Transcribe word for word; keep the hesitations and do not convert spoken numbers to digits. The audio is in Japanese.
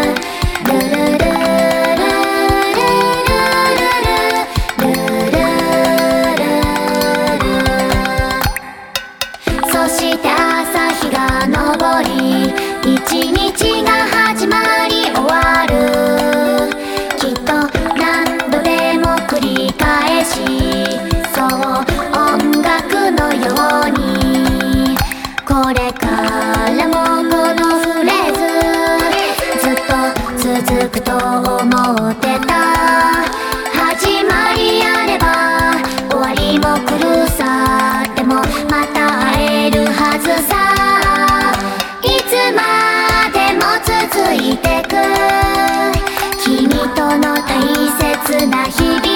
ルルルルルルルルルルル。そして朝日が昇り一日が始まり終わる。きっと何度でも繰り返し、そう音楽のようにこれからもこのフレーズずっと続くと思ってた。始まりあれば終わりも来るさ。でもまた会えるはずさ。いつまでも続いてく君との大切な日々。